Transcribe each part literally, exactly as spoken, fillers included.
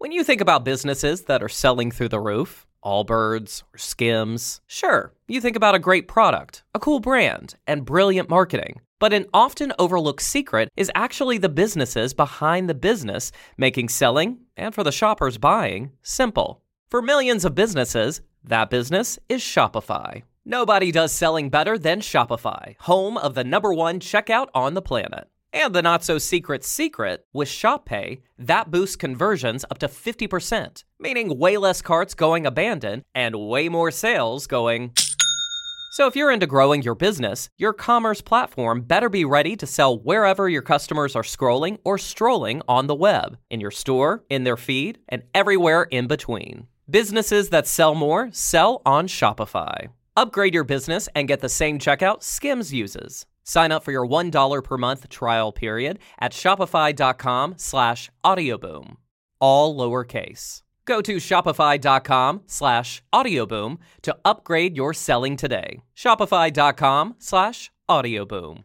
When you think about businesses that are selling through the roof, Allbirds or Skims, sure, you think about a great product, a cool brand, and brilliant marketing. But an often overlooked secret is actually the businesses behind the business, making selling, and for the shoppers buying, simple. For millions of businesses, that business is Shopify. Nobody does selling better than Shopify, home of the number one checkout on the planet. And the not-so-secret secret, with ShopPay, that boosts conversions up to fifty percent, meaning way less carts going abandoned and way more sales going... So if you're into growing your business, your commerce platform better be ready to sell wherever your customers are scrolling or strolling on the web, in your store, in their feed, and everywhere in between. Businesses that sell more sell on Shopify. Upgrade your business and get the same checkout Skims uses. Sign up for your one dollar per month trial period at shopify.com slash audioboom. All lowercase. Go to shopify.com slash audioboom to upgrade your selling today. Shopify.com slash audioboom.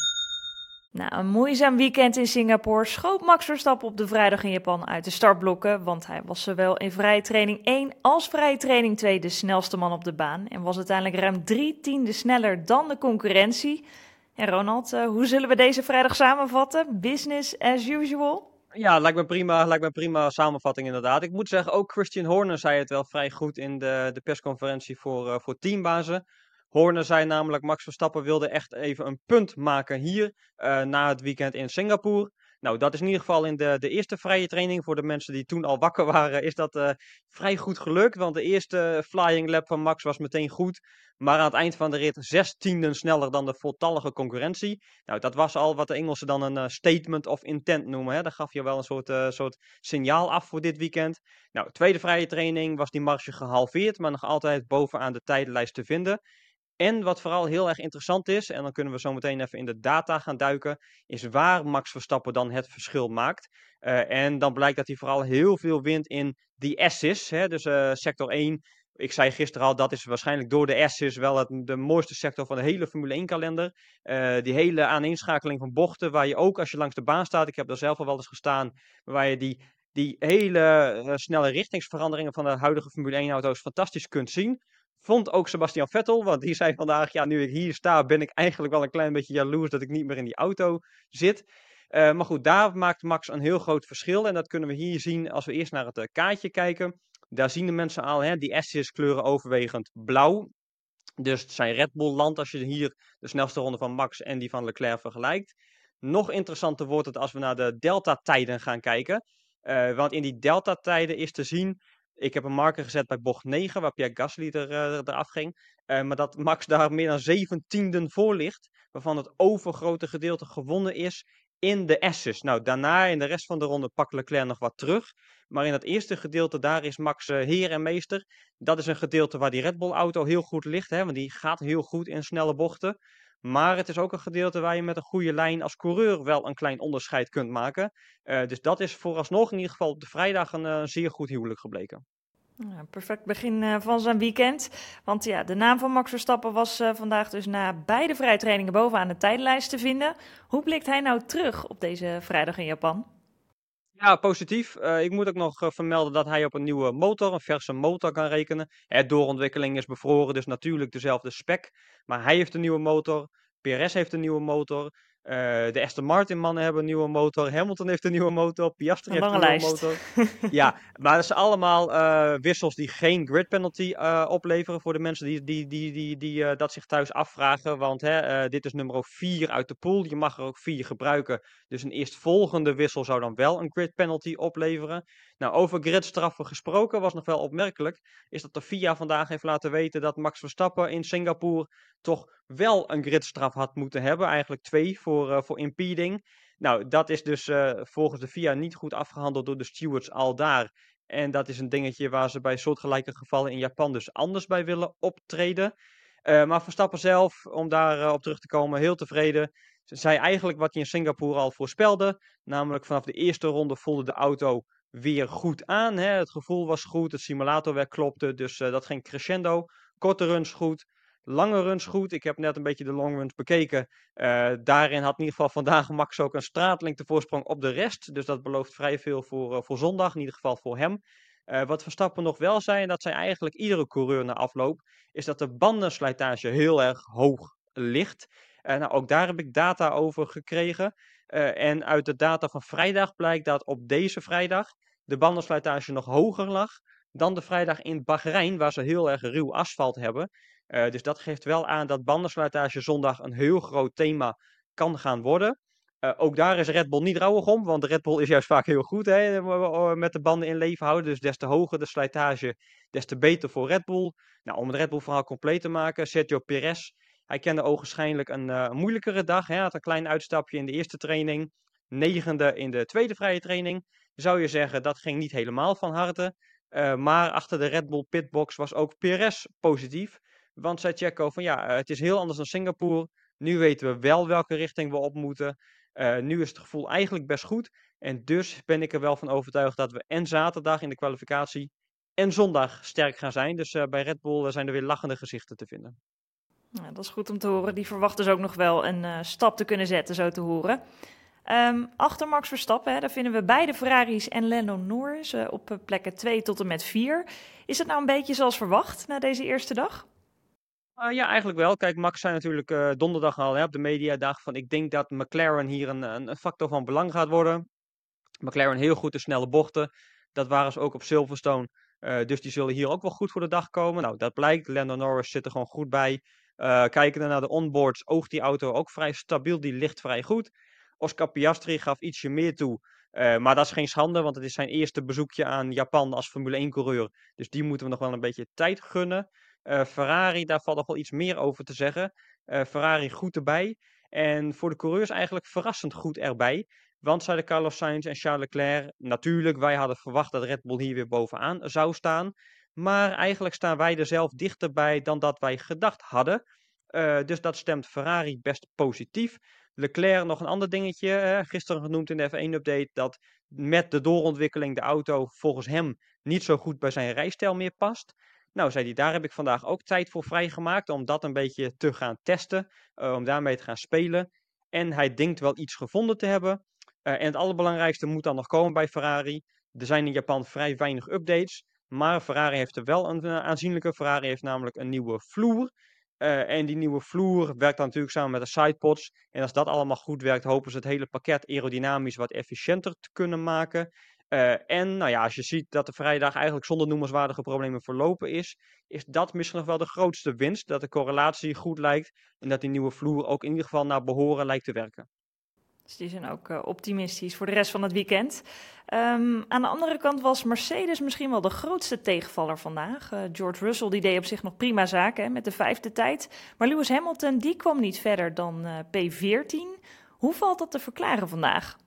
Nou, een moeizaam weekend in Singapore schoot Max Verstappen op de vrijdag in Japan uit de startblokken, want hij was zowel in vrije training één als vrije training twee de snelste man op de baan en was uiteindelijk ruim drie tienden sneller dan de concurrentie. En Ronald, uh, hoe zullen we deze vrijdag samenvatten? Business as usual? Ja, lijkt me prima, lijkt me prima samenvatting inderdaad. Ik moet zeggen, ook Christian Horner zei het wel vrij goed in de, de persconferentie voor, uh, voor teambazen. Horner zei namelijk, Max Verstappen wilde echt even een punt maken hier uh, na het weekend in Singapore. Nou, dat is in ieder geval in de, de eerste vrije training. Voor de mensen die toen al wakker waren, is dat uh, vrij goed gelukt. Want de eerste flying lap van Max was meteen goed. Maar aan het eind van de rit zes tienden sneller dan de voltallige concurrentie. Nou, dat was al wat de Engelsen dan een uh, statement of intent noemen. Hè. Dat gaf je wel een soort, uh, soort signaal af voor dit weekend. Nou, tweede vrije training was die marge gehalveerd, maar nog altijd bovenaan de tijdenlijst te vinden. En wat vooral heel erg interessant is, en dan kunnen we zo meteen even in de data gaan duiken, is waar Max Verstappen dan het verschil maakt. Uh, en dan blijkt dat hij vooral heel veel wint in die S's, hè, dus uh, sector één. Ik zei gisteren al, dat is waarschijnlijk door de S's wel het, de mooiste sector van de hele Formule één kalender. Uh, die hele aaneenschakeling van bochten, waar je ook als je langs de baan staat, ik heb daar zelf al wel eens gestaan, waar je die, die hele uh, snelle richtingsveranderingen van de huidige Formule één auto's fantastisch kunt zien. Vond ook Sebastian Vettel, want die zei vandaag, ja, nu ik hier sta, ben ik eigenlijk wel een klein beetje jaloers dat ik niet meer in die auto zit. Uh, maar goed, daar maakt Max een heel groot verschil. En dat kunnen we hier zien als we eerst naar het uh, kaartje kijken. Daar zien de mensen al, hè, die S's kleuren overwegend blauw. Dus het zijn Red Bull land als je hier de snelste ronde van Max en die van Leclerc vergelijkt. Nog interessanter wordt het als we naar de delta-tijden gaan kijken. Uh, want in die delta-tijden is te zien... Ik heb een marker gezet bij bocht negen, waar Pierre Gasly er, uh, eraf ging. Uh, maar dat Max daar meer dan zeven tienden voor ligt. Waarvan het overgrote gedeelte gewonnen is in de S's. Nou, daarna in de rest van de ronde pakt Leclerc nog wat terug. Maar in dat eerste gedeelte, daar is Max uh, heer en meester. Dat is een gedeelte waar die Red Bull auto heel goed ligt. Hè, want die gaat heel goed in snelle bochten. Maar het is ook een gedeelte waar je met een goede lijn als coureur wel een klein onderscheid kunt maken. Uh, dus dat is vooralsnog in ieder geval op de vrijdag een uh, zeer goed huwelijk gebleken. Ja, perfect begin uh, van zijn weekend. Want ja, de naam van Max Verstappen was uh, vandaag dus na beide vrije trainingen bovenaan de tijdlijst te vinden. Hoe blikt hij nou terug op deze vrijdag in Japan? Ja, positief. Uh, ik moet ook nog uh, vermelden dat hij op een nieuwe motor, een verse motor kan rekenen. De doorontwikkeling is bevroren, dus natuurlijk dezelfde spec. Maar hij heeft een nieuwe motor, P R S heeft een nieuwe motor, uh, de Aston Martin mannen hebben een nieuwe motor, Hamilton heeft een nieuwe motor, Piastri heeft een nieuwe lijst. motor. Ja, maar dat zijn allemaal uh, wissels die geen grid penalty uh, opleveren voor de mensen die, die, die, die, die uh, dat zich thuis afvragen. Want hè, uh, dit is nummer vier uit de pool, je mag er ook vier gebruiken. Dus een eerstvolgende wissel zou dan wel een grid penalty opleveren. Nou, over gridstraffen gesproken was nog wel opmerkelijk, is dat de F I A vandaag heeft laten weten dat Max Verstappen in Singapore toch wel een gridstraf had moeten hebben. Eigenlijk twee voor, uh, voor impeding. Nou, dat is dus uh, volgens de F I A niet goed afgehandeld door de stewards al daar. En dat is een dingetje waar ze bij soortgelijke gevallen in Japan dus anders bij willen optreden. Uh, maar Verstappen zelf, om daar uh, op terug te komen, heel tevreden. Ze zei eigenlijk wat hij in Singapore al voorspelde. Namelijk vanaf de eerste ronde voelde de auto weer goed aan. Hè? Het gevoel was goed, het simulatorwerk klopte, dus uh, dat ging crescendo. Korte runs goed. lange runs goed. Ik heb net een beetje de long runs bekeken. Uh, daarin had in ieder geval vandaag Max ook een straatlengte voorsprong op de rest. Dus dat belooft vrij veel voor, uh, voor zondag, in ieder geval voor hem. Uh, wat Verstappen nog wel zei, en dat zei eigenlijk iedere coureur na afloop, is dat de bandenslijtage heel erg hoog ligt. Uh, nou, ook daar heb ik data over gekregen. Uh, en uit de data van vrijdag blijkt dat op deze vrijdag de bandenslijtage nog hoger lag dan de vrijdag in Bahrein, waar ze heel erg ruw asfalt hebben. Uh, dus dat geeft wel aan dat bandenslijtage zondag een heel groot thema kan gaan worden. Uh, ook daar is Red Bull niet rouwig om, want Red Bull is juist vaak heel goed hè, met de banden in leven houden. Dus des te hoger de slijtage, des te beter voor Red Bull. Nou, om het Red Bull verhaal compleet te maken, Sergio Perez, hij kende ogenschijnlijk een uh, moeilijkere dag. Hij had een klein uitstapje in de eerste training, negende in de tweede vrije training. Zou je zeggen, dat ging niet helemaal van harte. Uh, maar achter de Red Bull pitbox was ook Perez positief. Want zei Checo van ja, uh, het is heel anders dan Singapore. Nu weten we wel welke richting we op moeten. Uh, nu is het gevoel eigenlijk best goed. En dus ben ik er wel van overtuigd dat we en zaterdag in de kwalificatie en zondag sterk gaan zijn. Dus uh, bij Red Bull zijn er weer lachende gezichten te vinden. Ja, dat is goed om te horen. Die verwacht dus ook nog wel een uh, stap te kunnen zetten, zo te horen. Um, achter Max Verstappen, hè, daar vinden we beide Ferraris en Lando Norris uh, op plekken twee tot en met vier. Is het nou een beetje zoals verwacht na deze eerste dag? Uh, ja, eigenlijk wel. Kijk, Max zei natuurlijk uh, donderdag al hè, op de mediadag van ik denk dat McLaren hier een, een factor van belang gaat worden. McLaren heel goed in snelle bochten. Dat waren ze ook op Silverstone. Uh, dus die zullen hier ook wel goed voor de dag komen. Nou, dat blijkt. Lando Norris zit er gewoon goed bij. Uh, kijken we naar de onboards, oogt die auto ook vrij stabiel. Die ligt vrij goed. Oscar Piastri gaf ietsje meer toe. Uh, maar dat is geen schande, want het is zijn eerste bezoekje aan Japan als Formule één-coureur. Dus die moeten we nog wel een beetje tijd gunnen. Uh, Ferrari, daar valt nog wel iets meer over te zeggen. Uh, Ferrari goed erbij. En voor de coureurs eigenlijk verrassend goed erbij. Want zeiden Carlos Sainz en Charles Leclerc, natuurlijk, wij hadden verwacht dat Red Bull hier weer bovenaan zou staan. Maar eigenlijk staan wij er zelf dichterbij dan dat wij gedacht hadden. Uh, dus dat stemt Ferrari best positief. Leclerc nog een ander dingetje, hè, gisteren genoemd in de F één-update, dat met de doorontwikkeling de auto volgens hem niet zo goed bij zijn rijstijl meer past. Nou, zei hij, daar heb ik vandaag ook tijd voor vrijgemaakt om dat een beetje te gaan testen, uh, om daarmee te gaan spelen. En hij denkt wel iets gevonden te hebben. Uh, en het allerbelangrijkste moet dan nog komen bij Ferrari. Er zijn in Japan vrij weinig updates, maar Ferrari heeft er wel een uh, aanzienlijke. Ferrari heeft namelijk een nieuwe vloer. Uh, en die nieuwe vloer werkt dan natuurlijk samen met de sidepods. En als dat allemaal goed werkt, hopen ze het hele pakket aerodynamisch wat efficiënter te kunnen maken. Uh, en nou ja, als je ziet dat de vrijdag eigenlijk zonder noemenswaardige problemen verlopen is, is dat misschien nog wel de grootste winst. Dat de correlatie goed lijkt en dat die nieuwe vloer ook in ieder geval naar behoren lijkt te werken. Dus die zijn ook uh, optimistisch voor de rest van het weekend. Um, aan de andere kant was Mercedes misschien wel de grootste tegenvaller vandaag. Uh, George Russell die deed op zich nog prima zaken hè, met de vijfde tijd. Maar Lewis Hamilton die kwam niet verder dan uh, P veertien. Hoe valt dat te verklaren vandaag?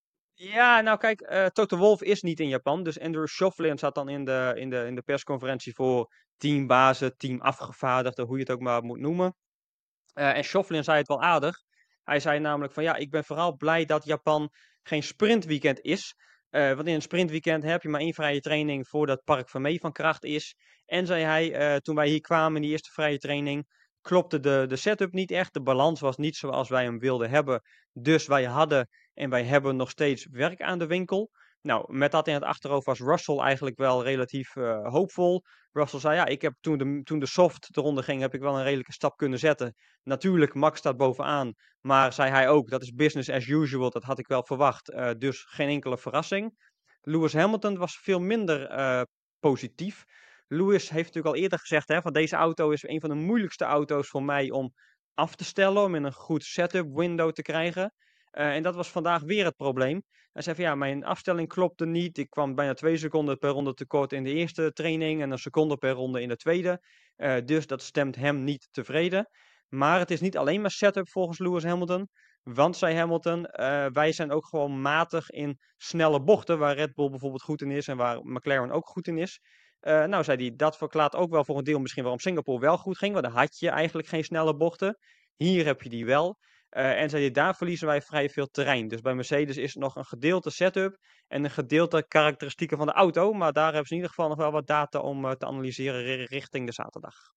Ja, nou kijk, uh, Toto Wolff is niet in Japan. Dus Andrew Shovlin zat dan in de, in, de, in de persconferentie voor teambazen, teamafgevaardigden, hoe je het ook maar moet noemen. Uh, en Shovlin zei het wel aardig. Hij zei namelijk van ja, ik ben vooral blij dat Japan geen sprintweekend is. Uh, want in een sprintweekend heb je maar één vrije training voordat Park Vermee van kracht is. En zei hij, uh, toen wij hier kwamen in die eerste vrije training, klopte de, de setup niet echt. De balans was niet zoals wij hem wilden hebben. Dus wij hadden en wij hebben nog steeds werk aan de winkel. Nou, met dat in het achterhoofd was Russell eigenlijk wel relatief uh, hoopvol. Russell zei, ja, ik heb toen de, toen de soft eronder ging, heb ik wel een redelijke stap kunnen zetten. Natuurlijk, Max staat bovenaan. Maar zei hij ook, dat is business as usual, dat had ik wel verwacht. Uh, dus geen enkele verrassing. Lewis Hamilton was veel minder uh, positief. Lewis heeft natuurlijk al eerder gezegd, hè, van deze auto is een van de moeilijkste auto's voor mij om af te stellen, om in een goed setup window te krijgen. Uh, en dat was vandaag weer het probleem. Hij zei van ja, mijn afstelling klopte niet. Ik kwam bijna twee seconden per ronde tekort in de eerste training en een seconde per ronde in de tweede. Uh, dus dat stemt hem niet tevreden. Maar het is niet alleen maar setup volgens Lewis Hamilton. Want, zei Hamilton, uh, wij zijn ook gewoon matig in snelle bochten, waar Red Bull bijvoorbeeld goed in is en waar McLaren ook goed in is. Uh, nou, zei hij, dat verklaart ook wel voor een deel misschien waarom Singapore wel goed ging, want daar had je eigenlijk geen snelle bochten. Hier heb je die wel. Uh, en zei hij, daar verliezen wij vrij veel terrein. Dus bij Mercedes is het nog een gedeelte setup en een gedeelte karakteristieken van de auto. Maar daar hebben ze in ieder geval nog wel wat data om uh, te analyseren richting de zaterdag.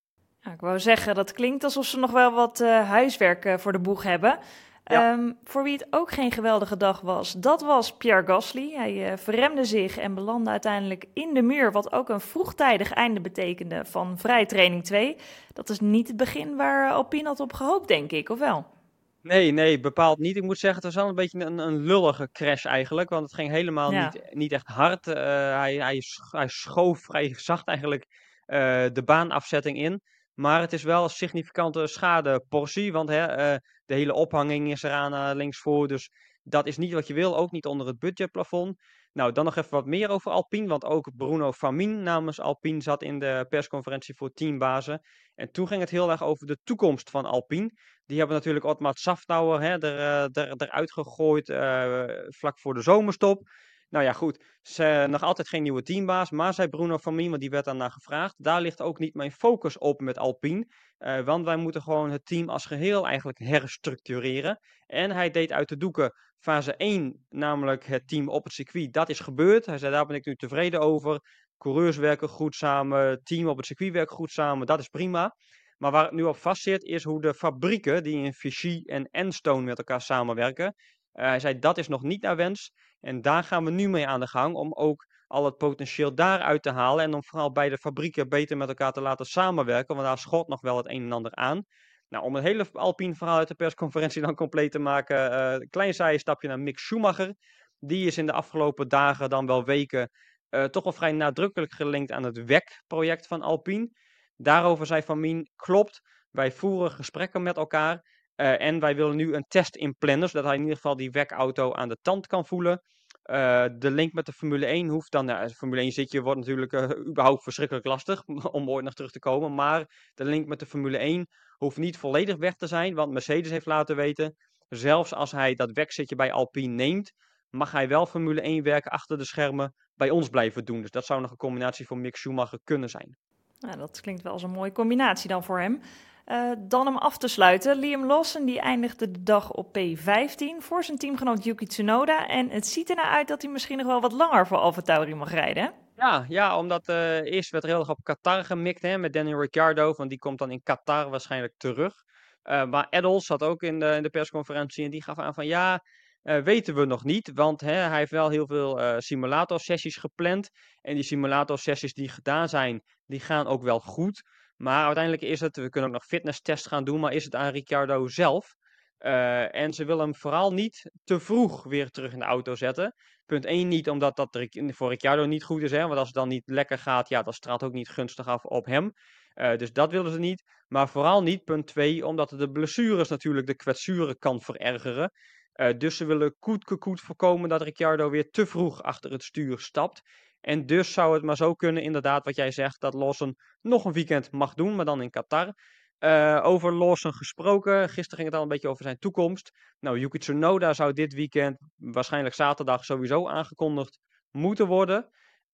Nou, ik wou zeggen, dat klinkt alsof ze nog wel wat uh, huiswerk uh, voor de boeg hebben. Ja. Um, voor wie het ook geen geweldige dag was, dat was Pierre Gasly. Hij uh, verremde zich en belandde uiteindelijk in de muur, wat ook een vroegtijdig einde betekende van vrije training twee. Dat is niet het begin waar Alpine had op gehoopt, denk ik, of wel? Nee, nee, bepaald niet. Ik moet zeggen, het was wel een beetje een, een lullige crash eigenlijk, want het ging helemaal ja. niet, niet echt hard. Uh, hij, hij, hij schoof vrij zacht eigenlijk uh, de baanafzetting in. Maar het is wel een significante schadeportie, want hè, uh, de hele ophanging is eraan uh, linksvoor. Dus dat is niet wat je wil, ook niet onder het budgetplafond. Nou, dan nog even wat meer over Alpine, want ook Bruno Famin namens Alpine zat in de persconferentie voor teambazen. En toen ging het heel erg over de toekomst van Alpine. Die hebben natuurlijk Otmar Szafnauer hè, er, er, eruit gegooid uh, vlak voor de zomerstop. Nou ja, goed, ze, nog altijd geen nieuwe teambaas, maar zei Bruno Famin, want die werd daarna gevraagd. Daar ligt ook niet mijn focus op met Alpine, uh, want wij moeten gewoon het team als geheel eigenlijk herstructureren. En hij deed uit de doeken fase één, namelijk het team op het circuit. Dat is gebeurd. Hij zei, daar ben ik nu tevreden over. Coureurs werken goed samen, team op het circuit werkt goed samen, dat is prima. Maar waar het nu op vast zit, is hoe de fabrieken die in Vichy en Enstone met elkaar samenwerken. Uh, hij zei, dat is nog niet naar wens. En daar gaan we nu mee aan de gang om ook al het potentieel daaruit te halen. En om vooral bij de fabrieken beter met elkaar te laten samenwerken. Want daar schot nog wel het een en ander aan. Nou, om het hele Alpine verhaal uit de persconferentie dan compleet te maken. Uh, een klein saaie stapje naar Mick Schumacher. Die is in de afgelopen dagen, dan wel weken, uh, toch wel vrij nadrukkelijk gelinkt aan het W E C-project van Alpine. Daarover zei Famin, klopt, wij voeren gesprekken met elkaar. Uh, en wij willen nu een test inplannen, zodat hij in ieder geval die W E C-auto aan de tand kan voelen. Uh, de link met de Formule één hoeft dan, nou, Formule één zitje wordt natuurlijk uh, überhaupt verschrikkelijk lastig om ooit nog terug te komen. Maar de link met de Formule één hoeft niet volledig weg te zijn, want Mercedes heeft laten weten, zelfs als hij dat W E C-zitje bij Alpine neemt, mag hij wel Formule één werken achter de schermen bij ons blijven doen. Dus dat zou nog een combinatie voor Mick Schumacher kunnen zijn. Nou, dat klinkt wel als een mooie combinatie dan voor hem. Uh, dan om af te sluiten, Liam Lawson die eindigde de dag op P vijftien voor zijn teamgenoot Yuki Tsunoda. En het ziet ernaar uit dat hij misschien nog wel wat langer voor AlphaTauri mag rijden, hè? Ja, ja, omdat uh, eerst werd er heel erg op Qatar gemikt hè, met Daniel Ricciardo, want die komt dan in Qatar waarschijnlijk terug. Uh, maar Eddels zat ook in de, in de persconferentie en die gaf aan van ja, uh, weten we nog niet. Want hè, hij heeft wel heel veel uh, simulatorsessies gepland. En die simulatorsessies die gedaan zijn, die gaan ook wel goed. Maar uiteindelijk is het, we kunnen ook nog fitnesstests gaan doen, maar is het aan Ricciardo zelf. Uh, en ze willen hem vooral niet te vroeg weer terug in de auto zetten. Punt één niet, omdat dat voor Ricciardo niet goed is. Hè? Want als het dan niet lekker gaat, ja, dat straalt ook niet gunstig af op hem. Uh, dus dat willen ze niet. Maar vooral niet, punt twee, omdat de blessures natuurlijk de kwetsuren kan verergeren. Uh, dus ze willen koet voorkomen dat Ricciardo weer te vroeg achter het stuur stapt. En dus zou het maar zo kunnen, inderdaad, wat jij zegt, dat Lawson nog een weekend mag doen, maar dan in Qatar. Uh, over Lawson gesproken, gisteren ging het al een beetje over zijn toekomst. Nou, Yuki Tsunoda zou dit weekend, waarschijnlijk zaterdag, sowieso aangekondigd moeten worden.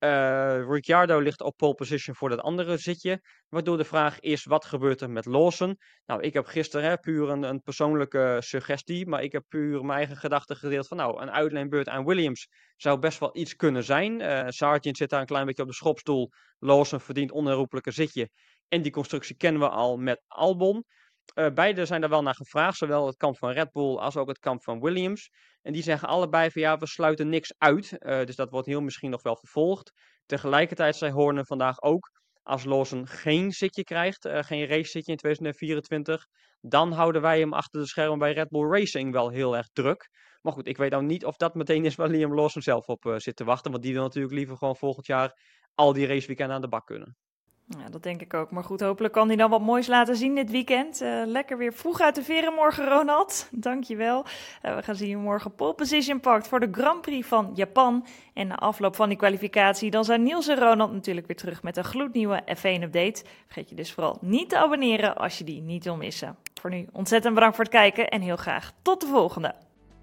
Uh, Ricciardo ligt op pole position voor dat andere zitje. Waardoor de vraag is, wat gebeurt er met Lawson? Nou, ik heb gisteren hè, puur een, een persoonlijke suggestie. Maar ik heb puur mijn eigen gedachten gedeeld van nou, een uitleenbeurt aan Williams zou best wel iets kunnen zijn. Uh, Sargent zit daar een klein beetje op de schopstoel. Lawson verdient onherroepelijk een zitje. En die constructie kennen we al met Albon. Uh, beide zijn daar wel naar gevraagd, zowel het kamp van Red Bull als ook het kamp van Williams. En die zeggen allebei van ja, we sluiten niks uit. Uh, dus dat wordt heel misschien nog wel vervolgd. Tegelijkertijd zei Horner vandaag ook, als Lawson geen zitje krijgt, uh, geen race zitje in tweeduizend vierentwintig, dan houden wij hem achter de schermen bij Red Bull Racing wel heel erg druk. Maar goed, ik weet nou niet of dat meteen is waar Liam Lawson zelf op uh, zit te wachten. Want die wil natuurlijk liever gewoon volgend jaar al die raceweekenden aan de bak kunnen. Ja, dat denk ik ook. Maar goed, hopelijk kan hij dan wat moois laten zien dit weekend. Uh, lekker weer vroeg uit de veren morgen, Ronald. Dankjewel. Uh, we gaan zien hoe morgen pole position pakt voor de Grand Prix van Japan. En na afloop van die kwalificatie, dan zijn Niels en Ronald natuurlijk weer terug met een gloednieuwe F één update. Vergeet je dus vooral niet te abonneren als je die niet wil missen. Voor nu ontzettend bedankt voor het kijken en heel graag tot de volgende.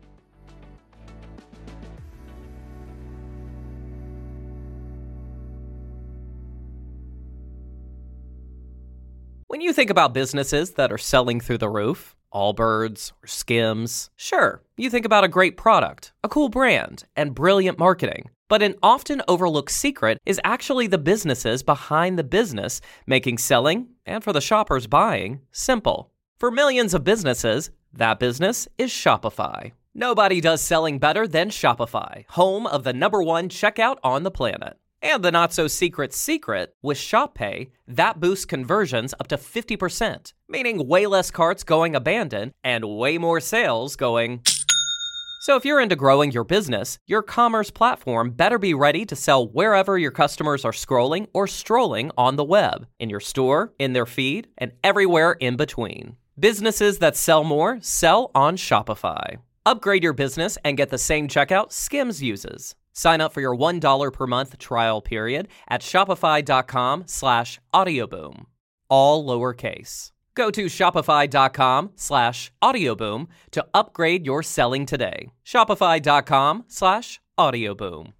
When you think about businesses that are selling through the roof, Allbirds or Skims, sure, you think about a great product, a cool brand, and brilliant marketing. But an often overlooked secret is actually the businesses behind the business making selling And for the shoppers buying, simple. For millions of businesses, that business is Shopify. Nobody does selling better than Shopify, home of the number one checkout on the planet. And the not-so-secret secret, with Shop Pay, that boosts conversions up to fifty percent, meaning way less carts going abandoned and way more sales going... So if you're into growing your business, your commerce platform better be ready to sell wherever your customers are scrolling or strolling on the web, in your store, in their feed, and everywhere in between. Businesses that sell more sell on Shopify. Upgrade your business and get the same checkout Skims uses. Sign up for your one dollar per month trial period at shopify.com slash audioboom. All lowercase. Go to shopify.com slash audioboom to upgrade your selling today. Shopify.com slash audioboom.